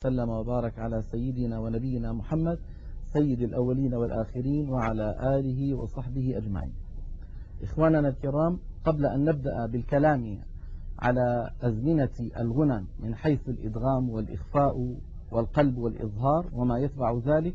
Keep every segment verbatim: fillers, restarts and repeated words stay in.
سلم وبارك على سيدنا ونبينا محمد سيد الأولين والآخرين وعلى آله وصحبه أجمعين. إخواننا الكرام، قبل أن نبدأ بالكلام على أزمنة الغنى من حيث الإدغام والإخفاء والقلب والإظهار وما يتبع ذلك،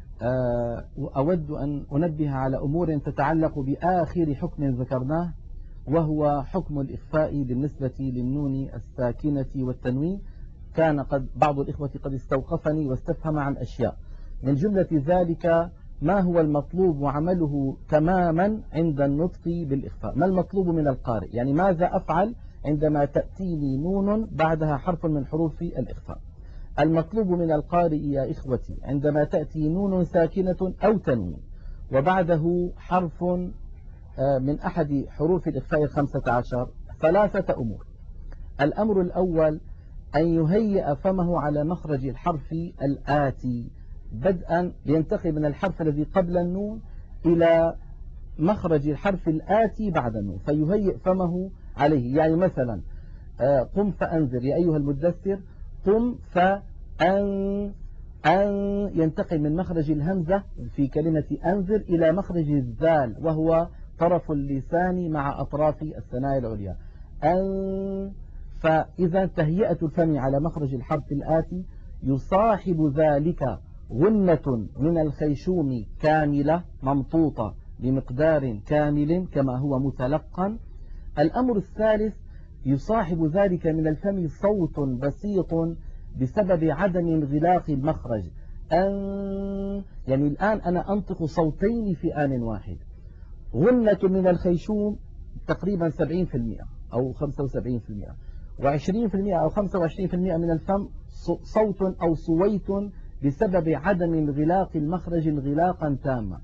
أود أن أنبه على أمور تتعلق بآخر حكم ذكرناه، وهو حكم الإخفاء بالنسبة للنون الساكنة والتنوين. كان قد بعض الإخوة قد استوقفني واستفهم عن أشياء، من جملة ذلك ما هو المطلوب عمله تماما عند النطق بالإخفاء؟ ما المطلوب من القارئ؟ يعني ماذا أفعل عندما تأتيني نون بعدها حرف من حروف الإخفاء؟ المطلوب من القارئ يا إخوتي عندما تأتي نون ساكنة أو تنوين وبعده حرف من أحد حروف الإخفاء الخمسة عشر ثلاثة أمور. الأمر الأول أن يهيئ فمه على مخرج الحرف الآتي، بدءا ينتقل من الحرف الذي قبل النون إلى مخرج الحرف الآتي بعد النون، فيهيئ فمه عليه. يعني مثلا قم فأنذر يا أيها المدثر، قم فأن أن ينتقل من مخرج الهمزة في كلمة أنذر إلى مخرج الذال وهو طرف اللسان مع أطراف الثنايا العليا. أن فإذا تهيئة الفم على مخرج الحرف الآتي يصاحب ذلك غنة من الخيشوم كاملة ممطوطة بمقدار كامل كما هو متلقن. الأمر الثالث يصاحب ذلك من الفم صوت بسيط بسبب عدم انغلاق المخرج. أن يعني الآن أنا أنطق صوتين في آن واحد، غنة من الخيشوم تقريبا سبعين بالمئة أو خمسة وسبعين بالمئة، وعشرين بالمئة أو خمسة وعشرين بالمئة من الفم صوت أو صويت بسبب عدم انغلاق المخرج انغلاقا تاما.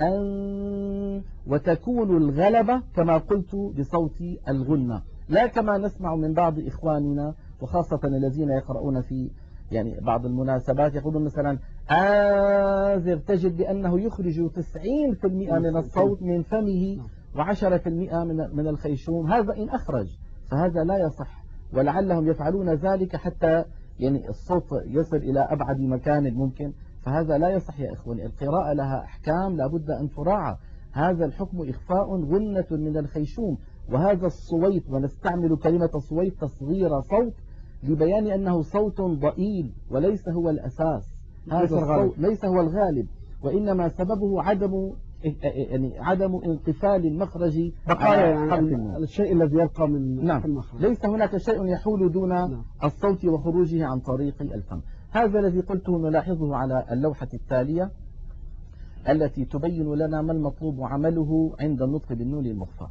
أن وتكون الغلبة كما قلت بصوت الغنة، لا كما نسمع من بعض إخواننا وخاصة الذين يقرؤون في يعني بعض المناسبات يقولون مثلا آذر، تجد بأنه يخرج تسعين بالمئة من الصوت من فمه وعشرة بالمئة من من الخيشوم. هذا إن أخرج فهذا لا يصح، ولعلهم يفعلون ذلك حتى يعني الصوت يصل إلى أبعد مكان ممكن، فهذا لا يصح يا إخواني. القراءة لها أحكام لابد أن تراعى. هذا الحكم إخفاء غنة من الخيشوم، وهذا الصويت ونستعمل كلمة صويت تصغير صوت لبيان أنه صوت ضئيل وليس هو الأساس. هذا الصوت ليس هو الغالب، وإنما سببه عدم يعني عدم انقفال المخرج بقايا يعني الشيء الذي يبقى من نعم المخرج. ليس هناك شيء يحول دون نعم. الصوت وخروجه عن طريق الفم. هذا الذي قلته نلاحظه على اللوحة التالية التي تبين لنا ما المطلوب عمله عند النطق بالنون المخفى.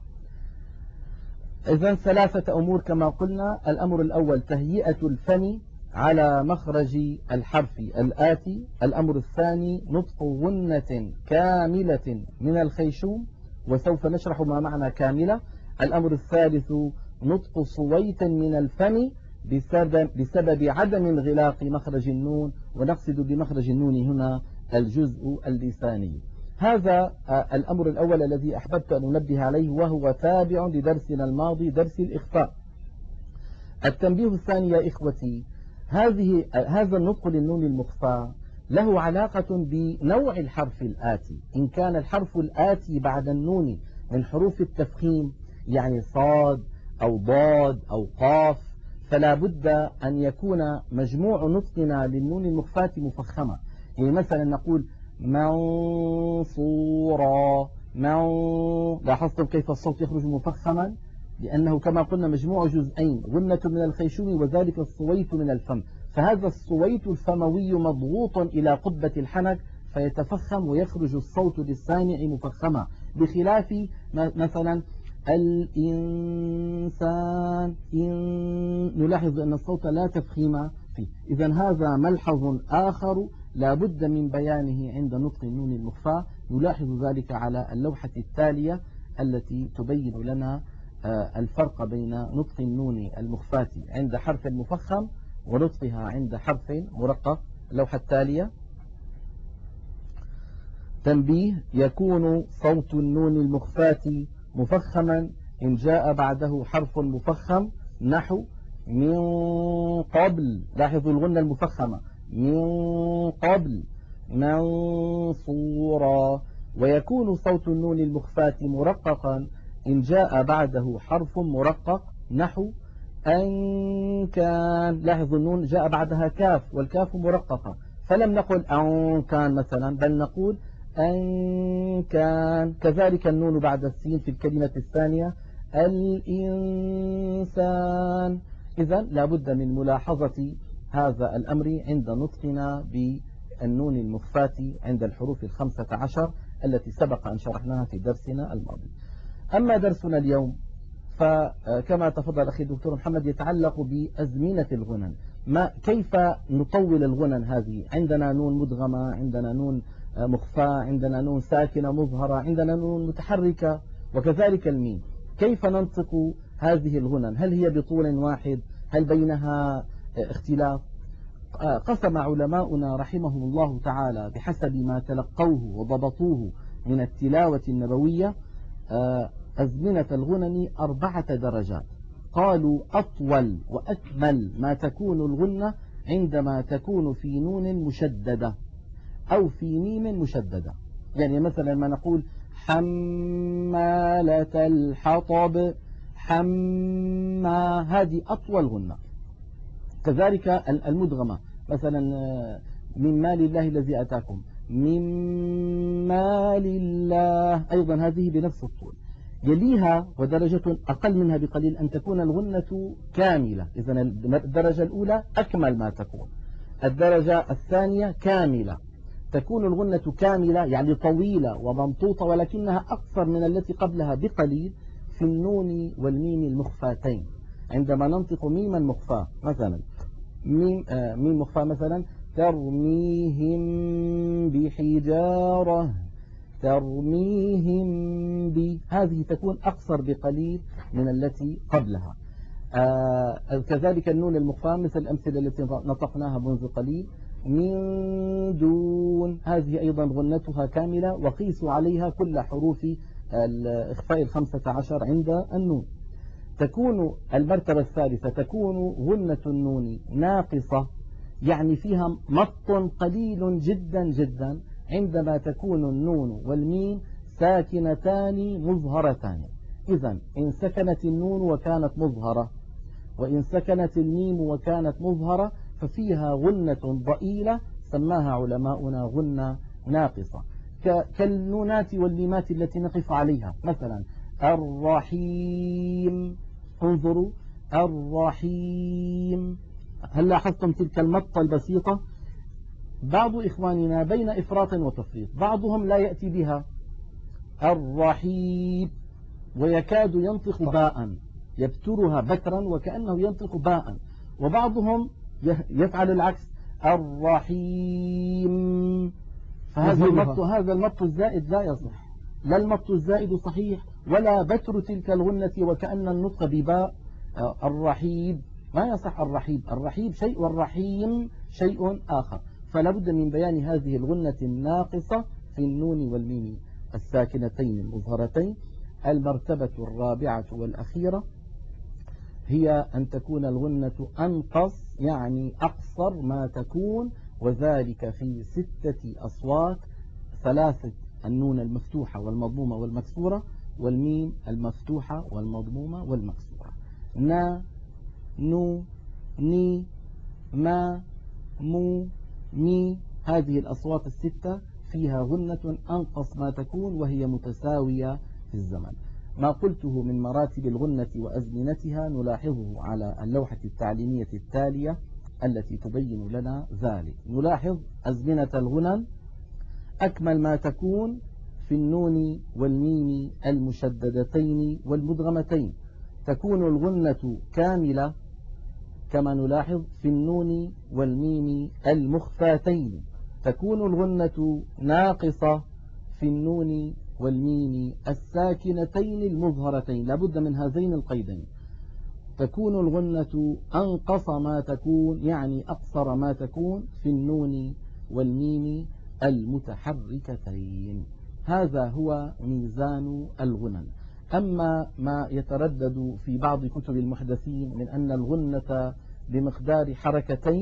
إذن ثلاثة أمور كما قلنا. الأمر الأول تهيئة الفم على مخرج الحرف الآتي. الأمر الثاني نطق غنة كاملة من الخيشوم، وسوف نشرح ما معنى كاملة. الأمر الثالث نطق صويت من الفم بسبب, بسبب عدم انغلاق مخرج النون، ونقصد بمخرج النون هنا الجزء اللساني. هذا الأمر الأول الذي أحببت أن أنبه عليه، وهو تابع لدرسنا الماضي درس الإخفاء. التنبيه الثاني يا إخوتي، هذه هذا النطق للنون المخفى له علاقة بنوع الحرف الآتي. إن كان الحرف الآتي بعد النون من حروف التفخيم يعني صاد أو ضاد أو قاف، فلا بد أن يكون مجموع نطقنا للنون المخفاة مفخمة. يعني مثلا نقول منصورا، من لاحظتم كيف الصوت يخرج مفخما؟ لأنه كما قلنا مجموع جزئين، غنة من الخيشوم وذلك الصويت من الفم، فهذا الصويت الفموي مضغوط إلى قبة الحنك فيتفخم ويخرج الصوت للسامع مفخما، بخلاف مثلا الإنسان إن نلاحظ أن الصوت لا تفخيم فيه. إذن هذا ملحظ آخر لا بد من بيانه عند نطق النون المخفى. نلاحظ ذلك على اللوحة التالية التي تبين لنا الفرق بين نطق النون المخفاة عند حرف مفخم ونطقها عند حرف مرقق. اللوحة التالية تنبيه: يكون صوت النون المخفاة مفخما إن جاء بعده حرف مفخم نحو من قبل. لاحظوا الغنة المفخمة من قبل منصورا. ويكون صوت النون المخفاة مرققا إن جاء بعده حرف مرقق نحو أن كان. لاحظوا النون جاء بعدها كاف والكاف مرققة، فلم نقل أن كان مثلا، بل نقول أن كان. كذلك النون بعد السين في الكلمة الثانية الإنسان. إذن لا بد من ملاحظة هذا الأمر عند نطقنا بالنون المخفاة عند الحروف الخمسة عشر التي سبق أن شرحناها في درسنا الماضي. أما درسنا اليوم فكما تفضل أخي الدكتور محمد يتعلق بأزمنة الغنن. ما كيف نطول الغنن هذه؟ عندنا نون مدغمة، عندنا نون مخفاة، عندنا نون ساكنة مظهرة، عندنا نون متحركة، وكذلك الميم. كيف ننطق هذه الغنن؟ هل هي بطول واحد؟ هل بينها اختلاف؟ قسم علماؤنا رحمهم الله تعالى بحسب ما تلقوه وضبطوه من التلاوة النبوية أزمنة الغنن أربعة درجات. قالوا أطول وأكمل ما تكون الغنة عندما تكون في نون مشددة أو في ميم مشددة. يعني مثلا ما نقول حمالة الحطب، حما، هذه أطول غنة. كذلك المدغمة مثلا من مال الله الذي أتاكم، من مال الله، أيضا هذه بنفس الطول. يليها ودرجة أقل منها بقليل أن تكون الغنة كاملة. إذن الدرجة الأولى أكمل ما تكون، الدرجة الثانية كاملة. تكون الغنة كاملة يعني طويلة وممطوطة، ولكنها أقصر من التي قبلها بقليل في النون والميم المخفاتين. عندما ننطق ميما مخفاة مثلا ميم, آه ميم مخفاة مثلا ترميهم بحجارة، ترميهم ب، هذه تكون أقصر بقليل من التي قبلها. آه كذلك النون المخفاة مثل الأمثلة التي نطقناها منذ قليل، من دون، هذه أيضا غنتها كاملة، وقيسوا عليها كل حروف الإخفاء الخمسة عشر عند النون. تكون المرتبة الثالثة تكون غنة النون ناقصة، يعني فيها مط قليل جدا جدا عندما تكون النون والميم ساكنتان مظهرتان. إذن إن سكنت النون وكانت مظهرة وإن سكنت الميم وكانت مظهرة ففيها غنة ضئيلة سماها علماؤنا غنة ناقصة، كالنونات والميمات التي نقف عليها. مثلا الرحيم، انظروا الرحيم، هل لاحظتم تلك المطة البسيطة؟ بعض إخواننا بين إفراط وتفريط، بعضهم لا يأتي بها الرحيم ويكاد ينطق باء، يبترها بترا وكأنه ينطق باء، وبعضهم يفعل العكس الرحيم، فهذا المط هذا المط الزائد لا يصح، لا المط الزائد صحيح ولا بتر تلك الغنة وكأن النطق بباء. الرحيم ما يصح، الرحيم الرحيم شيء والرحيم شيء آخر. فلا بد من بيان هذه الغنة الناقصة في النون والميم الساكنتين المظهرتين. المرتبة الرابعة والأخيرة هي أن تكون الغنة أنقص، يعني أقصر ما تكون، وذلك في ستة أصوات، ثلاثة النون المفتوحة والمضمومة والمكسورة، والميم المفتوحة والمضمومة والمكسورة. نا، نو، ني، ما، مو، مي، هذه الأصوات الستة فيها غنة أنقص ما تكون وهي متساوية في الزمن. ما قلته من مراتب الغنة وأزمنتها نلاحظه على اللوحة التعليمية التالية التي تبين لنا ذلك. نلاحظ أزمنة الغنن: أكمل ما تكون في النون والميم المشددتين والمدغمتين، تكون الغنة كاملة كما نلاحظ في النون والميم المخفاتين، تكون الغنة ناقصة في النون والميم الساكنتين المظهرتين، لابد من هذين القيدين. تكون الغنة أنقص ما تكون، يعني أقصر ما تكون في النون والميم المتحركتين. هذا هو ميزان الغنن. أما ما يتردد في بعض كتب المحدثين من أن الغنة بمقدار حركتين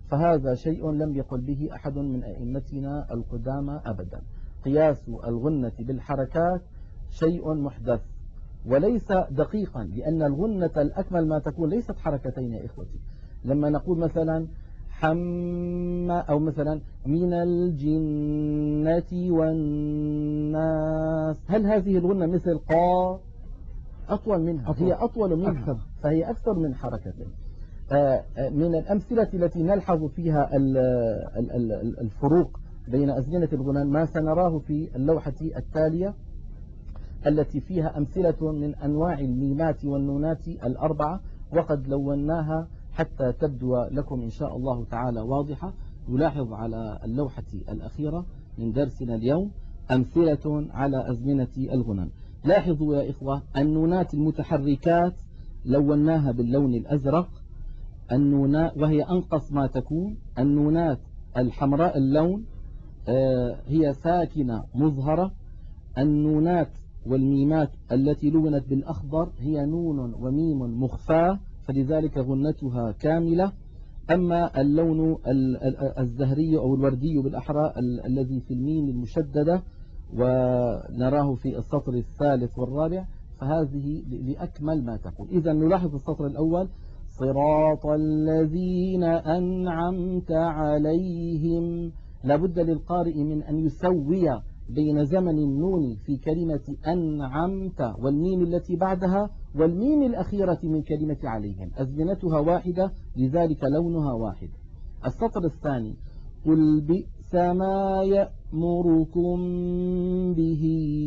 فهذا شيء لم يقل به أحد من أئمتنا القدامى أبدا. قياس الغنة بالحركات شيء محدث وليس دقيقا، لأن الغنة الأكمل ما تكون ليست حركتين يا إخوتي. لما نقول مثلا حم أو مثلا من الجنة والناس، هل هذه الغنة مثل قا؟ أطول منها، هي أطول منها، فهي أكثر من حركتين. من الأمثلة التي نلحظ فيها الفروق بين أزمنة الغنى ما سنراه في اللوحة التالية التي فيها أمثلة من أنواع الميمات والنونات الأربعة، وقد لوناها حتى تبدو لكم إن شاء الله تعالى واضحة. نلاحظ على اللوحة الأخيرة من درسنا اليوم أمثلة على أزمنة الغنى. لاحظوا يا إخوة النونات المتحركات لوناها باللون الأزرق، النونات وهي أنقص ما تكون. النونات الحمراء اللون هي ساكنة مظهرة. النونات والميمات التي لونت بالأخضر هي نون وميم مخفاة، فلذلك غنتها كاملة. أما اللون الزهري أو الوردي بالأحرى الذي في الميم المشددة ونراه في السطر الثالث والرابع فهذه لأكمل ما تكون. إذا نلاحظ السطر الأول صراط الذين أنعمت عليهم، لابد للقارئ من أن يسوي بين زمن النون في كلمة أنعمت والميم التي بعدها والميم الأخيرة من كلمة عليهم، أزمنتها واحدة لذلك لونها واحد. السطر الثاني قل بئس ما يأمركم به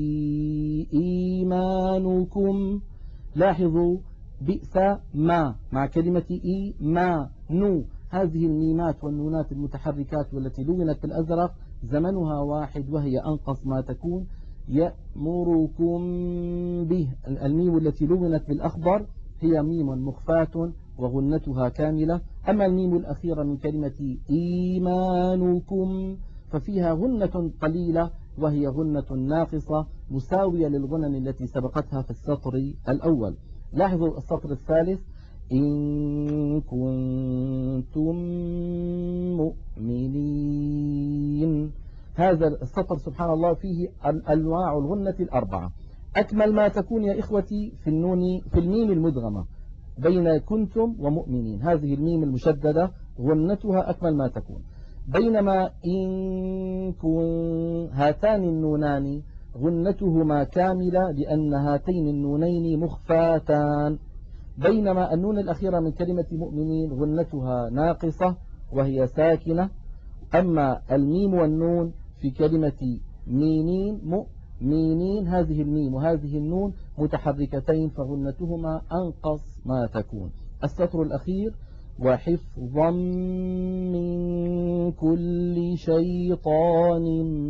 إيمانكم، لاحظوا بئس ما مع كلمة إي ما نو، هذه الميمات والنونات المتحركات والتي لونت بالأزرق زمنها واحد وهي أنقص ما تكون. يأمركم به، الميم التي لونت بالأخضر هي ميم مخفاة وغنتها كاملة. أما الميم الأخيرة من كلمة إيمانكم ففيها غنة قليلة وهي غنة ناقصة مساوية للغنن التي سبقتها في السطر الأول. لاحظوا السطر الثالث إن كنتم مؤمنين، هذا السطر سبحان الله فيه أنواع الغنة الأربعة. أكمل ما تكون يا إخوتي في النون في الميم المدغمة بين كنتم ومؤمنين، هذه الميم المشددة غنتها أكمل ما تكون. بينما إن كن هاتان النونان غنتهما كاملة لأن هاتين النونين مخفاتان. بينما النون الأخيرة من كلمة مؤمنين غنتها ناقصة وهي ساكنة. أما الميم والنون في كلمة مينين مؤمنين هذه الميم وهذه النون متحركتين فغنتهما أنقص ما تكون. السطر الأخير وحفظا من كل شيطان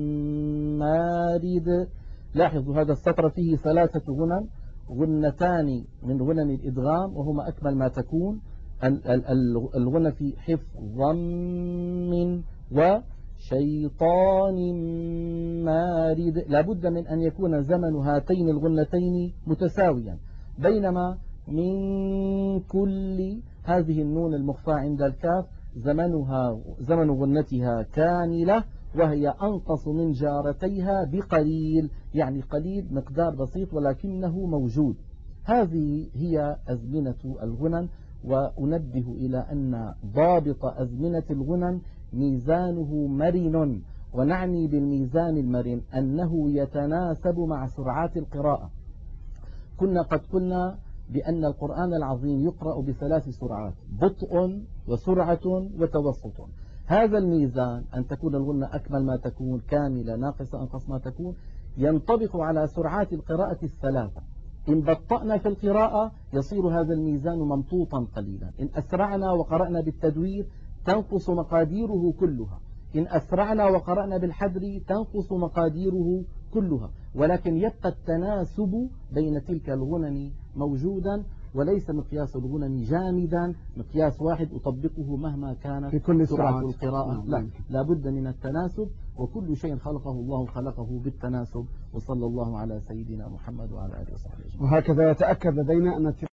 مارد، لاحظوا هذا السطر فيه ثلاثة غنن، غنتان من غنن الإدغام وهما أكمل ما تكون. الغنى في حفظا من وشيطان مارد لابد من أن يكون زمن هاتين الغنتين متساويا. بينما من كل هذه النون المخفى عند الكاف زمنها زمن غنتها كاملة وهي أنقص من جارتيها بقليل، يعني قليل مقدار بسيط ولكنه موجود. هذه هي أزمنة الغنن. وأنبه إلى أن ضابط أزمنة الغنن ميزانه مرن، ونعني بالميزان المرن أنه يتناسب مع سرعات القراءة. كنا قد قلنا بأن القرآن العظيم يقرأ بثلاث سرعات، بطء وسرعة وتوسط. هذا الميزان أن تكون الغنة أكمل ما تكون كاملة ناقصة أنقص ما تكون ينطبق على سرعات القراءة الثلاثة. إن بطأنا في القراءة يصير هذا الميزان ممطوطا قليلا، إن أسرعنا وقرأنا بالتدوير تنقص مقاديره كلها، إن أسرعنا وقرأنا بالحدر تنقص مقاديره كلها، ولكن يبقى التناسب بين تلك الغنن موجودا وليس مقياس الغنن جامدا مقياس واحد أطبقه مهما كانت في كل سرعة القراءة. لا، لابد من التناسب، وكل شيء خلقه الله خلقه بالتناسب. وصلى الله على سيدنا محمد وعلى آله وصحبه أجمعين. وهكذا يتأكد لدينا أن